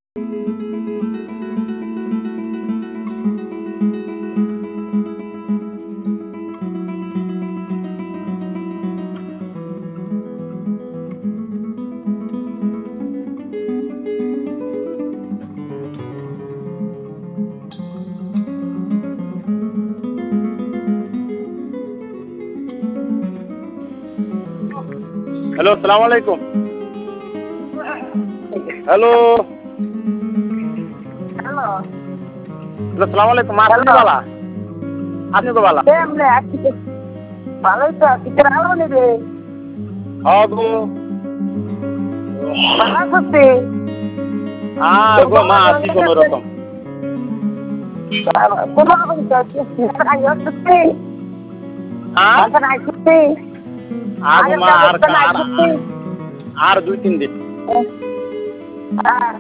Hello, আসসালামু আলাইকুম। Hello, hello, আসসালামু আলাইকুম। মা আপনি হ্যালো। বালা, আপনি তো বালা। কেমনে আছিস? ভালোই তো আছি। তোর ভালো নেই রে? হগো ভালো আছিস তুই? আর তোর গো মা গলা আছি ভালো কোন আছে? রকম। কোনো রকম তো আছিস? আই আসছিস তুই? হ্যাঁ এখন আইছিস তুই? আগো আগের মা আর ব্যবস্থা না আর আইছিস তুই? আর 2-3 দিন। হ্যাঁ।